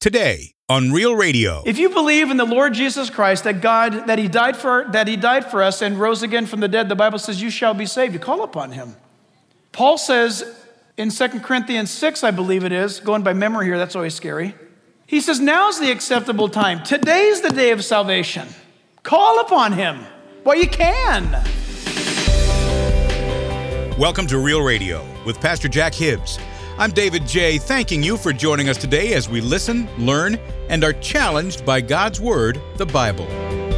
today on Real Radio. If you believe in the Lord Jesus Christ, that He died for us and rose again from the dead, the Bible says you shall be saved. You call upon Him. Paul says in 2 Corinthians 6, I believe it is, going by memory here, that's always scary. He says, now's the acceptable time. Today's the day of salvation. Call upon Him while you can. Welcome to Real Radio with Pastor Jack Hibbs. I'm David J., thanking you for joining us today as we listen, learn, and are challenged by God's Word, the Bible.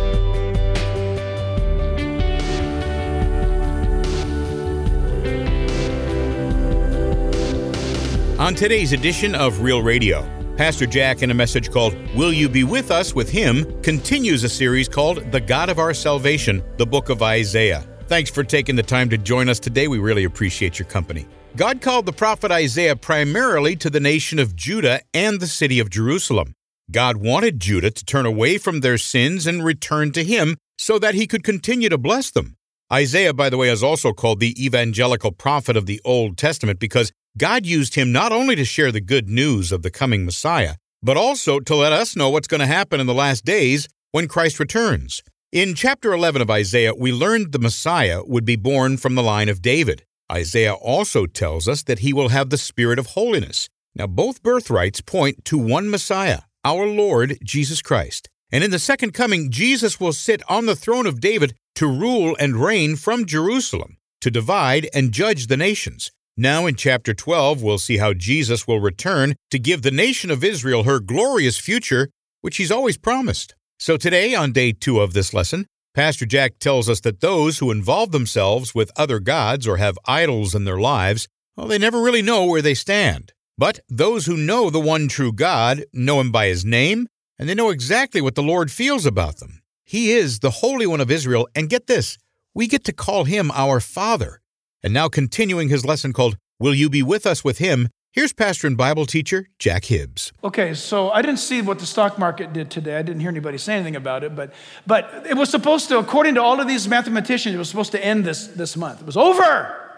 On today's edition of Real Radio, Pastor Jack, in a message called Will You Be With Us with Him, continues a series called The God of Our Salvation, the book of Isaiah. Thanks for taking the time to join us today. We really appreciate your company. God called the prophet Isaiah primarily to the nation of Judah and the city of Jerusalem. God wanted Judah to turn away from their sins and return to Him so that He could continue to bless them. Isaiah, by the way, is also called the evangelical prophet of the Old Testament because God used him not only to share the good news of the coming Messiah, but also to let us know what's going to happen in the last days when Christ returns. In chapter 11 of Isaiah, we learned the Messiah would be born from the line of David. Isaiah also tells us that he will have the spirit of holiness. Now, both birthrights point to one Messiah, our Lord Jesus Christ. And in the second coming, Jesus will sit on the throne of David to rule and reign from Jerusalem, to divide and judge the nations. Now in chapter 12, we'll see how Jesus will return to give the nation of Israel her glorious future, which He's always promised. So today, on day 2 of this lesson, Pastor Jack tells us that those who involve themselves with other gods or have idols in their lives, well, they never really know where they stand. But those who know the one true God know Him by His name, and they know exactly what the Lord feels about them. He is the Holy One of Israel, and get this, we get to call Him our Father. And now continuing his lesson called Will You Be With Us with Him, here's pastor and Bible teacher Jack Hibbs. Okay, so I didn't see what the stock market did today. I didn't hear anybody say anything about it, but it was supposed to, according to all of these mathematicians, it was supposed to end this month. It was over.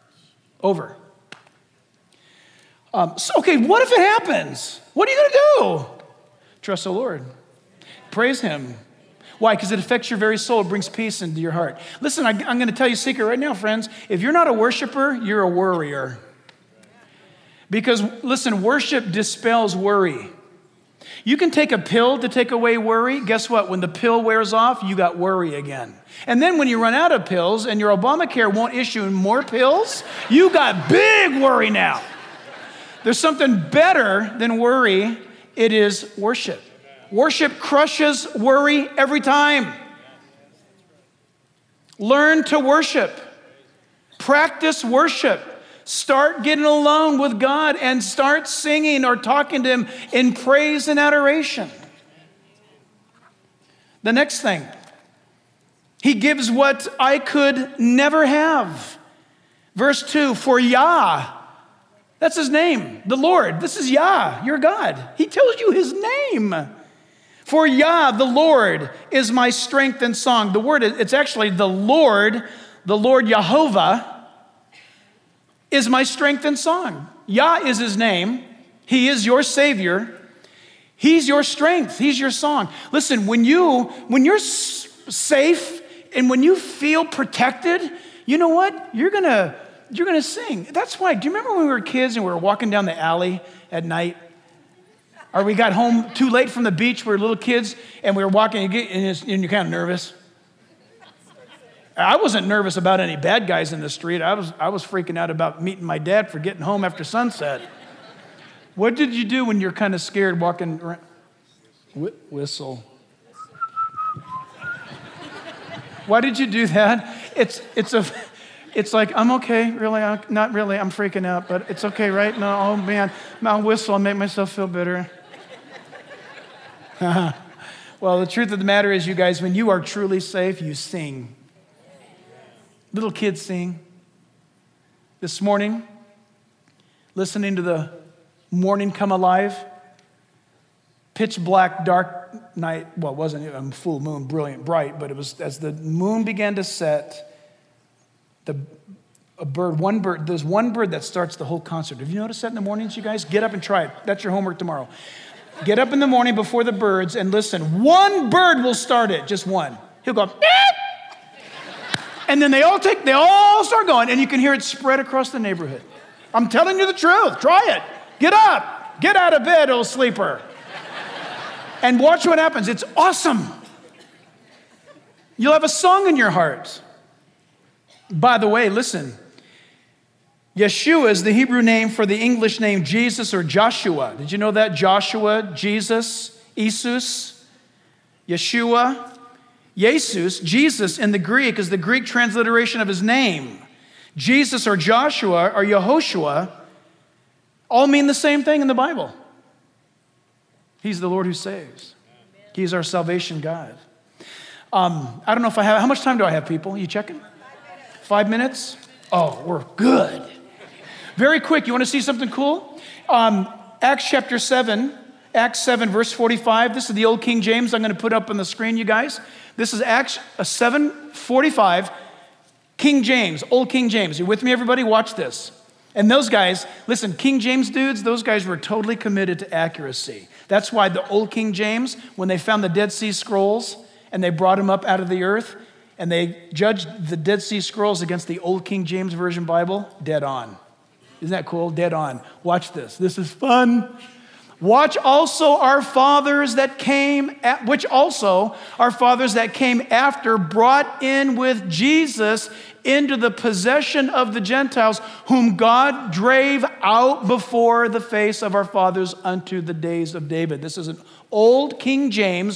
Okay, what if it happens? What are you going to do? Trust the Lord. Praise Him. Why? Because it affects your very soul. It brings peace into your heart. Listen, I'm going to tell you a secret right now, friends. If you're not a worshiper, you're a worrier. Because, listen, worship dispels worry. You can take a pill to take away worry. Guess what? When the pill wears off, you got worry again. And then when you run out of pills and your Obamacare won't issue more pills, you got big worry now. There's something better than worry. It is worship. Worship crushes worry every time. Learn to worship. Practice worship. Start getting alone with God and start singing or talking to Him in praise and adoration. The next thing, He gives what I could never have. Verse 2, for Yah, that's His name, the Lord. This is Yah, your God. He tells you His name. For Yah, the Lord, is my strength and song. The word, it's actually the Lord Yehovah, is my strength and song. Yah is His name. He is your Savior. He's your strength. He's your song. Listen, when you're safe and when you feel protected, you know what? You're gonna sing. That's why. Do you remember when we were kids and we were walking down the alley at night? Or we got home too late from the beach, we were little kids, and we were walking, and you're kind of nervous. I wasn't nervous about any bad guys in the street. I was freaking out about meeting my dad for getting home after sunset. What did you do when you're kind of scared walking around? Whistle. Why did you do that? It's like, I'm okay, really, not really, I'm freaking out, but it's okay, right? No, oh man, I'll whistle and make myself feel better. Well, the truth of the matter is, you guys, when you are truly safe, you sing. Little kids sing. This morning, listening to the morning come alive, pitch black, dark night. Well, it wasn't a full moon, brilliant, bright, but it was as the moon began to set, there's one bird that starts the whole concert. Have you noticed that in the mornings, you guys? Get up and try it. That's your homework tomorrow. Get up in the morning before the birds and listen. One bird will start it, just one. He'll go, beep! And then they all start going, and you can hear it spread across the neighborhood. I'm telling you the truth. Try it. Get up. Get out of bed, old sleeper. And watch what happens. It's awesome. You'll have a song in your heart. By the way, listen. Yeshua is the Hebrew name for the English name Jesus or Joshua. Did you know that? Joshua, Jesus, Jesus, Yeshua, Jesus. Jesus in the Greek is the Greek transliteration of his name. Jesus or Joshua or Yehoshua all mean the same thing in the Bible. He's the Lord who saves. He's our salvation God. I don't know if I have, how much time do I have, people? You checking? 5 minutes? Oh, we're good. Very quick, you want to see something cool? Acts chapter 7, Acts 7, verse 45. This is the old King James I'm going to put up on the screen, you guys. This is Acts 7:45, King James, old King James. You with me, everybody? Watch this. And those guys, listen, King James dudes, those guys were totally committed to accuracy. That's why the old King James, when they found the Dead Sea Scrolls and they brought them up out of the earth and they judged the Dead Sea Scrolls against the old King James Version Bible, dead on. Isn't that cool? Dead on. Watch this. This is fun. Which also our fathers that came after brought in with Jesus into the possession of the Gentiles, whom God drave out before the face of our fathers unto the days of David. This is an old King James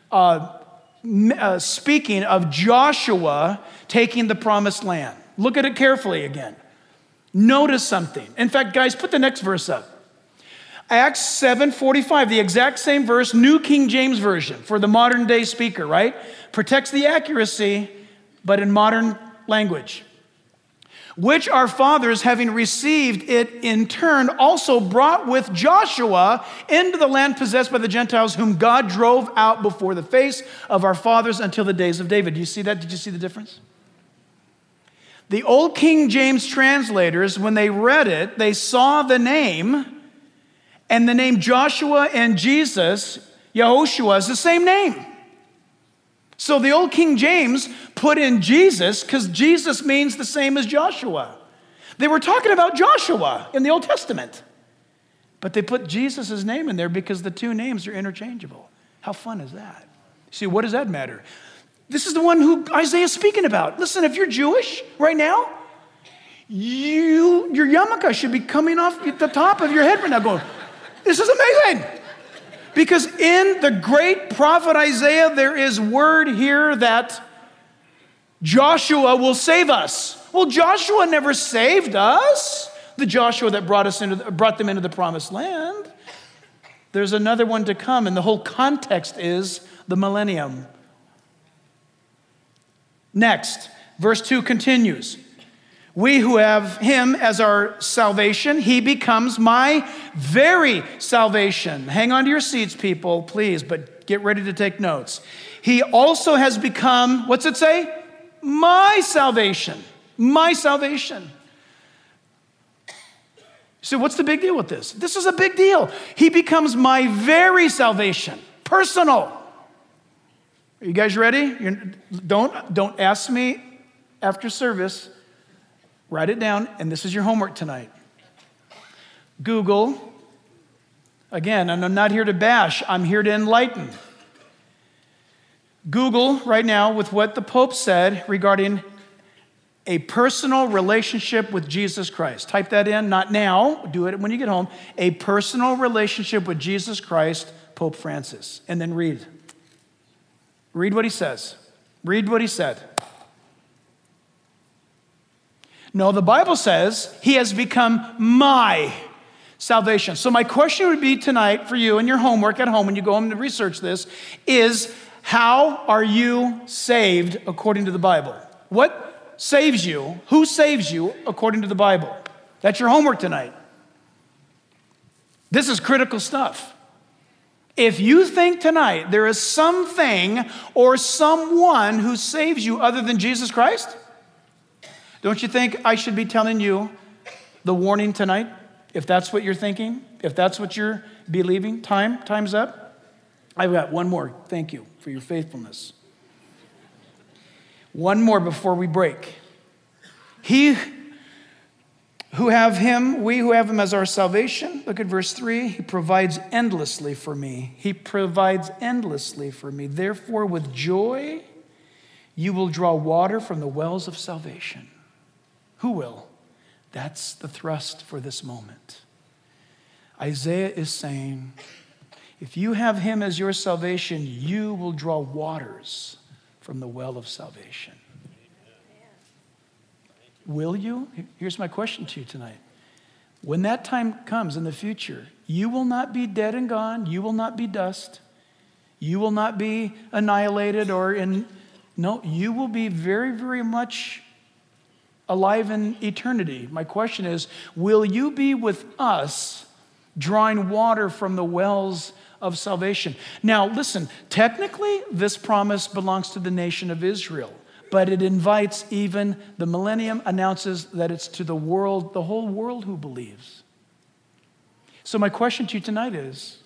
speaking of Joshua taking the promised land. Look at it carefully again. Notice something. In fact, guys, put the next verse up. Acts 7:45, the exact same verse, New King James Version for the modern day speaker, right? Protects the accuracy, but in modern language. Which our fathers, having received it in turn, also brought with Joshua into the land possessed by the Gentiles, whom God drove out before the face of our fathers until the days of David. Do you see that? Did you see the difference? The old King James translators, when they read it, they saw the name, and the name Joshua and Jesus, Yehoshua, is the same name. So the old King James put in Jesus because Jesus means the same as Joshua. They were talking about Joshua in the Old Testament, but they put Jesus' name in there because the two names are interchangeable. How fun is that? See, what does that matter? This is the one who Isaiah's speaking about. Listen, if you're Jewish right now, your yarmulke should be coming off the top of your head right now going, this is amazing. Because in the great prophet Isaiah, there is word here that Joshua will save us. Well, Joshua never saved us. The Joshua that brought them into the promised land. There's another one to come, and the whole context is the millennium. Next, verse 2 continues. We who have him as our salvation, he becomes my very salvation. Hang on to your seats, people, please, but get ready to take notes. He also has become, what's it say? My salvation. My salvation. So what's the big deal with this? This is a big deal. He becomes my very salvation. Personal. Are you guys ready? Don't ask me after service. Write it down, and this is your homework tonight. Google. Again, and I'm not here to bash. I'm here to enlighten. Google right now with what the Pope said regarding a personal relationship with Jesus Christ. Type that in, not now. Do it when you get home. A personal relationship with Jesus Christ, Pope Francis. And then read. Read what he says. Read what he said. No, the Bible says he has become my salvation. So my question would be tonight for you and your homework at home when you go home to research this is, how are you saved according to the Bible? What saves you? Who saves you according to the Bible? That's your homework tonight. This is critical stuff. If you think tonight there is something or someone who saves you other than Jesus Christ, don't you think I should be telling you the warning tonight? If that's what you're thinking, if that's what you're be leaving. Time's up. I've got one more. Thank you for your faithfulness. One more before we break. We who have him as our salvation. Look at verse 3. He provides endlessly for me. He provides endlessly for me. Therefore, with joy, you will draw water from the wells of salvation. Who will? That's the thrust for this moment. Isaiah is saying, if you have him as your salvation, you will draw waters from the well of salvation. Will you? Here's my question to you tonight. When that time comes in the future, you will not be dead and gone. You will not be dust. You will not be annihilated no, you will be very, very much alive in eternity. My question is, will you be with us drawing water from the wells of salvation? Now, listen, technically, this promise belongs to the nation of Israel, but it invites even the millennium announces that it's to the world, the whole world who believes. So my question to you tonight is,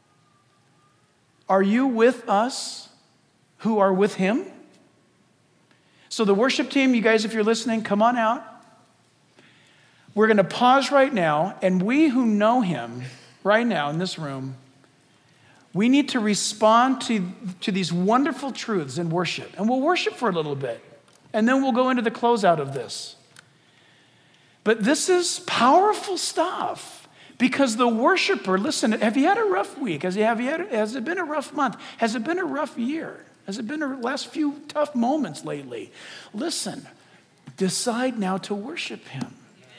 are you with us who are with him? So the worship team, you guys, if you're listening, come on out. We're going to pause right now, and we who know him right now in this room, we need to respond to these wonderful truths in worship. And we'll worship for a little bit, and then we'll go into the closeout of this. But this is powerful stuff, because the worshiper, listen, have you had a rough week? Has it been a rough month? Has it been a rough year? Has it been the last few tough moments lately? Listen, decide now to worship him.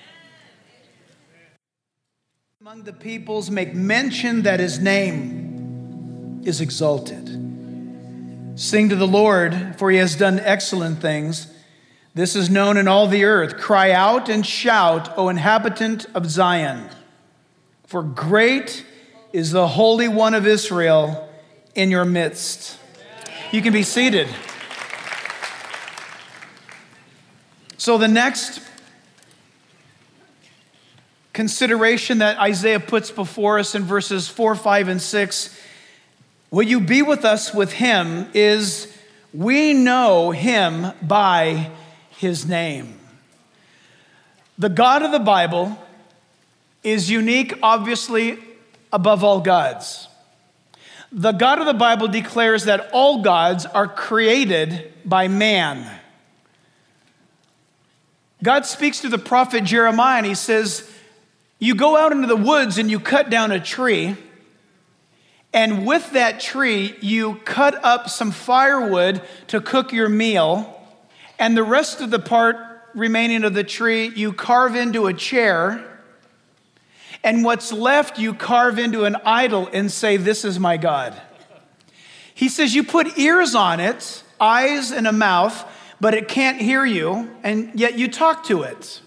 Among the peoples make mention that his name is exalted. Sing to the Lord, for he has done excellent things. This is known in all the earth. Cry out and shout, O inhabitant of Zion. For great is the Holy One of Israel in your midst. You can be seated. So the next consideration that Isaiah puts before us in verses 4, 5, and 6, will you be with us with him, is we know him by his name. The God of the Bible is unique, obviously, above all gods. The God of the Bible declares that all gods are created by man. God speaks to the prophet Jeremiah and he says, you go out into the woods and you cut down a tree, and with that tree you cut up some firewood to cook your meal, and the rest of the part remaining of the tree you carve into a chair, and what's left you carve into an idol and say, this is my God. He says you put ears on it, eyes and a mouth, but it can't hear you, and yet you talk to it.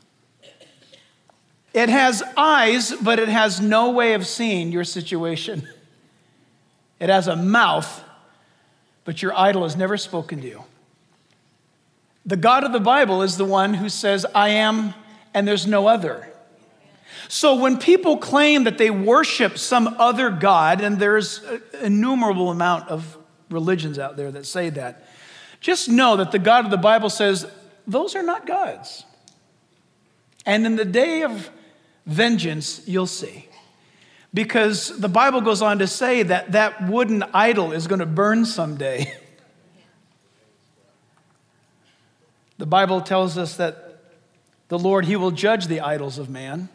It has eyes, but it has no way of seeing your situation. It has a mouth, but your idol has never spoken to you. The God of the Bible is the one who says, I am, and there's no other. So when people claim that they worship some other God, and there's an innumerable amount of religions out there that say that, just know that the God of the Bible says, those are not gods. And in the day of vengeance, you'll see. Because the Bible goes on to say that that wooden idol is going to burn someday. The Bible tells us that the Lord, he will judge the idols of man.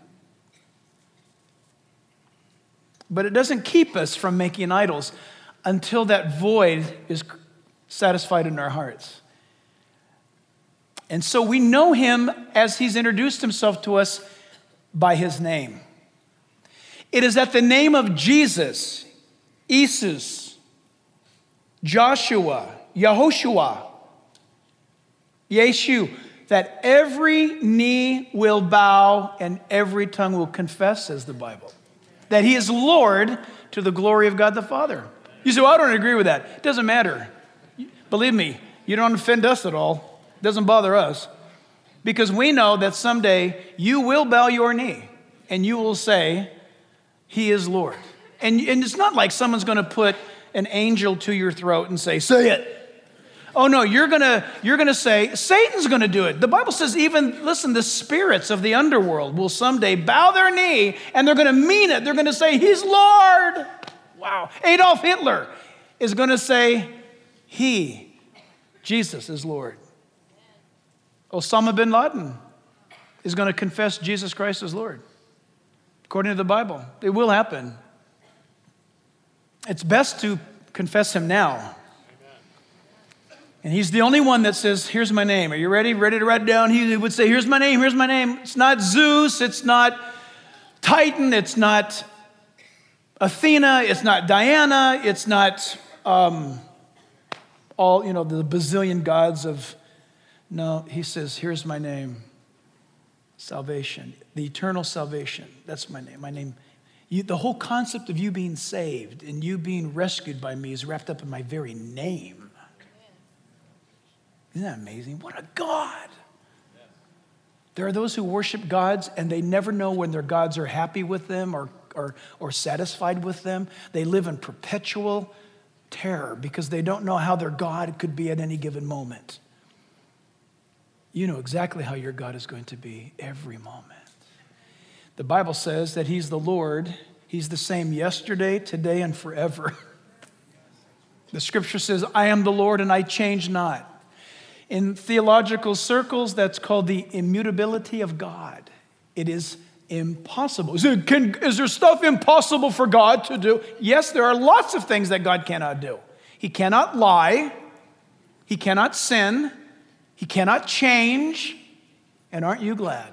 But it doesn't keep us from making idols until that void is satisfied in our hearts. And so we know him as he's introduced himself to us by his name. It is at the name of Jesus, Jesus, Joshua, Yehoshua, Yeshu, that every knee will bow and every tongue will confess, says the Bible, that he is Lord to the glory of God the Father. You say, well, I don't agree with that. It doesn't matter. Believe me, you don't offend us at all. It doesn't bother us. Because we know that someday you will bow your knee and you will say, he is Lord. And it's not like someone's going to put an angel to your throat and say it. Oh no, you're gonna say, Satan's gonna do it. The Bible says even, listen, the spirits of the underworld will someday bow their knee and they're gonna mean it. They're gonna say, he's Lord. Wow. Adolf Hitler is gonna say, Jesus is Lord. Osama bin Laden is gonna confess Jesus Christ as Lord. According to the Bible, it will happen. It's best to confess him now. And he's the only one that says, here's my name. Are you ready? Ready to write it down? He would say, here's my name, here's my name. It's not Zeus, it's not Titan, it's not Athena, it's not Diana, it's not the bazillion gods of, no, he says, here's my name. Salvation, the eternal salvation. That's my name. My name. The whole concept of you being saved and you being rescued by me is wrapped up in my very name. Isn't that amazing? What a God. There are those who worship gods and they never know when their gods are happy with them or satisfied with them. They live in perpetual terror because they don't know how their God could be at any given moment. You know exactly how your God is going to be every moment. The Bible says that he's the Lord. He's the same yesterday, today, and forever. The scripture says, I am the Lord and I change not. In theological circles, that's called the immutability of God. It is impossible. Is there stuff impossible for God to do? Yes, there are lots of things that God cannot do. He cannot lie. He cannot sin. He cannot change. And aren't you glad?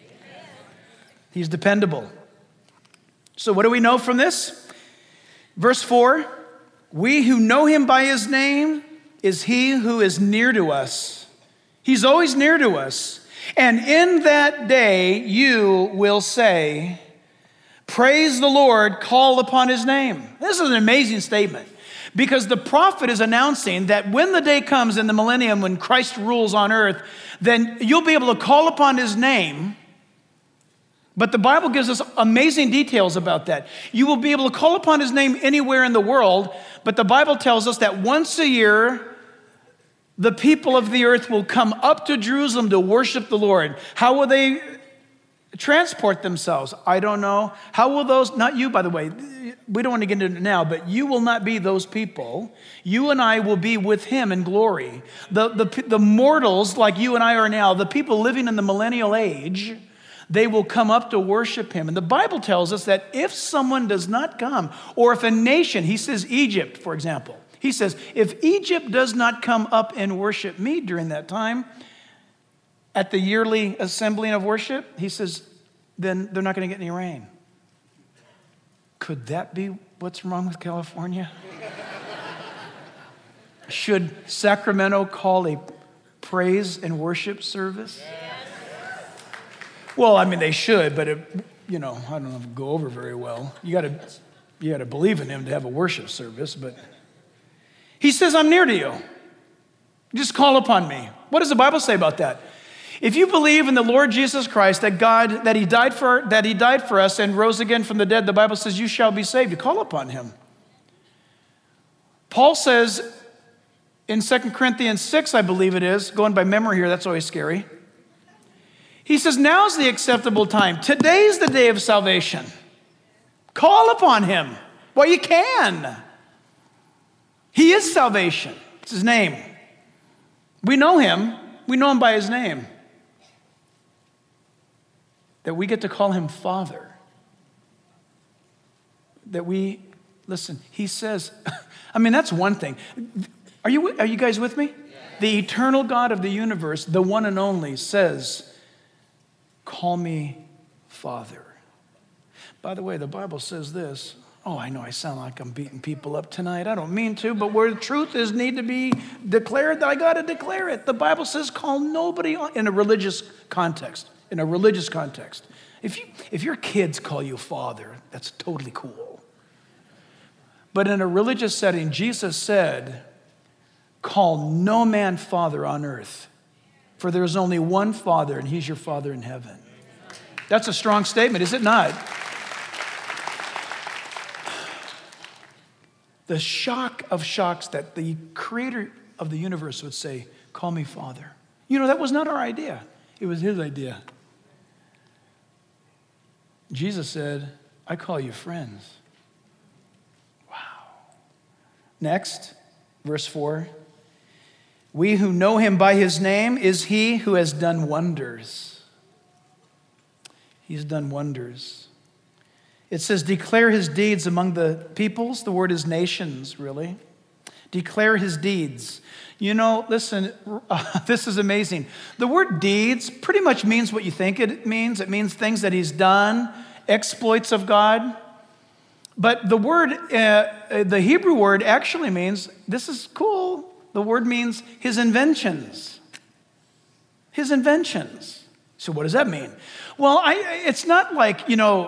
He's dependable. So what do we know from this? Verse 4, we who know him by his name is he who is near to us. He's always near to us. And in that day you will say, praise the Lord, call upon his name. This is an amazing statement because the prophet is announcing that when the day comes in the millennium when Christ rules on earth, then you'll be able to call upon his name. But the Bible gives us amazing details about that. You will be able to call upon his name anywhere in the world, but the Bible tells us that once a year, the people of the earth will come up to Jerusalem to worship the Lord. How will they transport themselves? I don't know. How will those, not you, by the way, we don't want to get into it now, but you will not be those people. You and I will be with him in glory. The mortals like you and I are now, the people living in the millennial age, they will come up to worship him. And the Bible tells us that if someone does not come, or if a nation, he says Egypt, for example, he says, if Egypt does not come up and worship me during that time, at the yearly assembling of worship, he says, then they're not going to get any rain. Could that be what's wrong with California? Should Sacramento call a praise and worship service? Well, I mean, they should, but I don't know if it would go over very well. You got to believe in him to have a worship service, but he says, I'm near to you. Just call upon me. What does the Bible say about that? If you believe in the Lord Jesus Christ, that he died for us and rose again from the dead, the Bible says you shall be saved. You call upon him. Paul says in 2 Corinthians 6, I believe it is, going by memory here, that's always scary. He says, now's the acceptable time. Today's the day of salvation. Call upon him. Well, you can. He is salvation. It's his name. We know him. We know him by his name. That we get to call him Father. That we, listen, he says, I mean, that's one thing. Are you guys with me? The eternal God of the universe, the one and only, says, call me Father. By the way, the Bible says this. Oh, I know I sound like I'm beating people up tonight. I don't mean to, but where the truth is need to be declared, I got to declare it. The Bible says call nobody in a religious context. In a religious context. If your kids call you Father, that's totally cool. But in a religious setting, Jesus said, call no man Father on earth, for there is only one Father, and he's your Father in heaven. That's a strong statement, is it not? The shock of shocks that the creator of the universe would say, call me Father. You know, that was not our idea. It was his idea. Jesus said, I call you friends. Wow. Next, verse 4. We who know him by his name is he who has done wonders. He's done wonders. It says, declare his deeds among the peoples. The word is nations, really. Declare his deeds. You know, listen, this is amazing. The word deeds pretty much means what you think it means. It means things that he's done, exploits of God. But the word, the Hebrew word actually means, this is cool, the word means his inventions. His inventions. So what does that mean? Well, it's not like,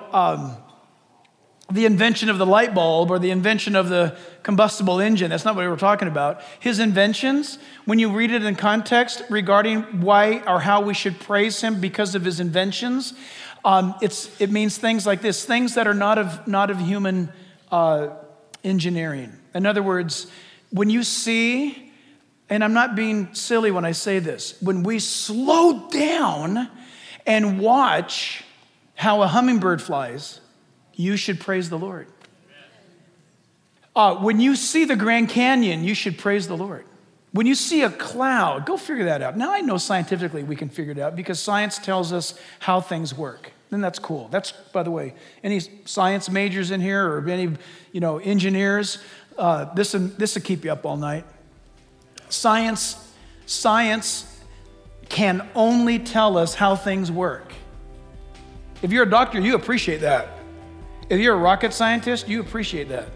the invention of the light bulb or the invention of the combustible engine. That's not what we're talking about. His inventions, when you read it in context regarding why or how we should praise him because of his inventions, it means things like this, things that are not of human engineering. In other words, when you see, and I'm not being silly when I say this, when we slow down and watch how a hummingbird flies, you should praise the Lord. When you see the Grand Canyon, you should praise the Lord. When you see a cloud, go figure that out. Now, I know scientifically we can figure it out because science tells us how things work. And that's cool. That's, by the way, any science majors in here or any, engineers, this will keep you up all night. Science can only tell us how things work. If you're a doctor, you appreciate that. If you're a rocket scientist, you appreciate that.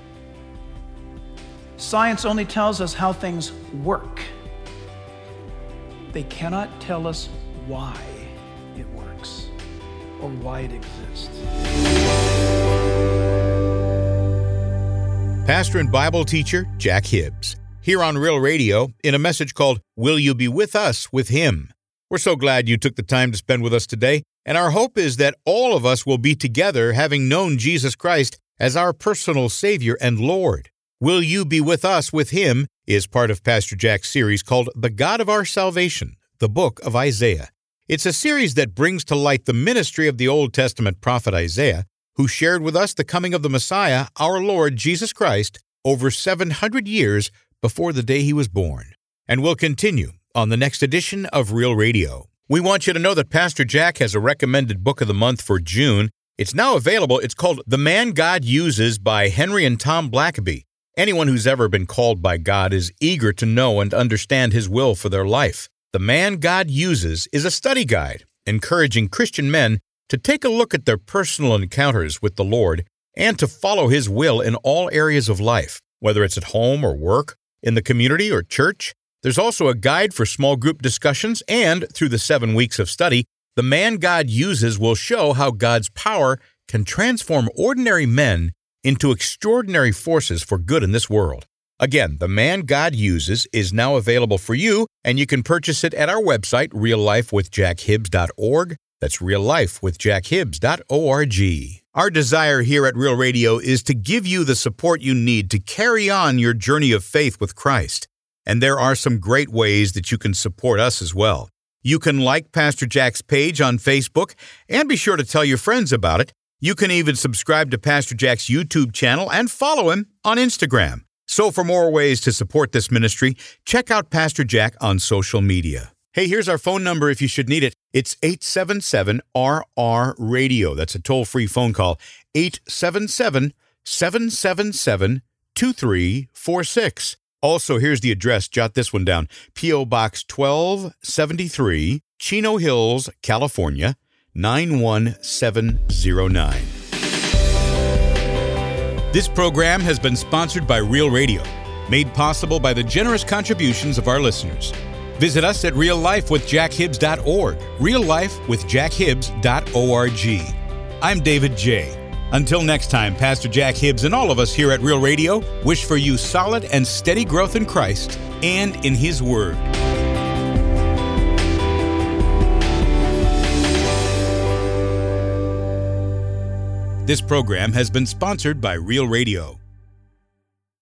Science only tells us how things work. They cannot tell us why it works or why it exists. Pastor and Bible teacher Jack Hibbs, here on Real Radio in a message called Will You Be With Us with Him? We're so glad you took the time to spend with us today, and our hope is that all of us will be together having known Jesus Christ as our personal Savior and Lord. Will You Be With Us with Him is part of Pastor Jack's series called The God of Our Salvation, the book of Isaiah. It's a series that brings to light the ministry of the Old Testament prophet Isaiah, who shared with us the coming of the Messiah, our Lord Jesus Christ, over 700 years before the day he was born. And we'll continue on the next edition of Real Radio. We want you to know that Pastor Jack has a recommended book of the month for June. It's now available. It's called The Man God Uses by Henry and Tom Blackaby. Anyone who's ever been called by God is eager to know and understand his will for their life. The Man God Uses is a study guide encouraging Christian men to take a look at their personal encounters with the Lord and to follow his will in all areas of life, whether it's at home or work, in the community or church. There's also a guide for small group discussions, and through the 7 weeks of study, The Man God Uses will show how God's power can transform ordinary men into extraordinary forces for good in this world. Again, The Man God Uses is now available for you, and you can purchase it at our website, reallifewithjackhibbs.org. That's reallifewithjackhibbs.org. Our desire here at Real Radio is to give you the support you need to carry on your journey of faith with Christ. And there are some great ways that you can support us as well. You can like Pastor Jack's page on Facebook and be sure to tell your friends about it. You can even subscribe to Pastor Jack's YouTube channel and follow him on Instagram. So for more ways to support this ministry, check out Pastor Jack on social media. Hey, here's our phone number if you should need it. It's 877-RR-RADIO. That's a toll-free phone call, 877-777-2346. Also, here's the address. Jot this one down. P.O. Box 1273, Chino Hills, California, 91709. This program has been sponsored by Real Radio, made possible by the generous contributions of our listeners. Visit us at reallifewithjackhibbs.org, reallifewithjackhibbs.org. I'm David J. Until next time, Pastor Jack Hibbs and all of us here at Real Radio wish for you solid and steady growth in Christ and in His Word. This program has been sponsored by Real Radio.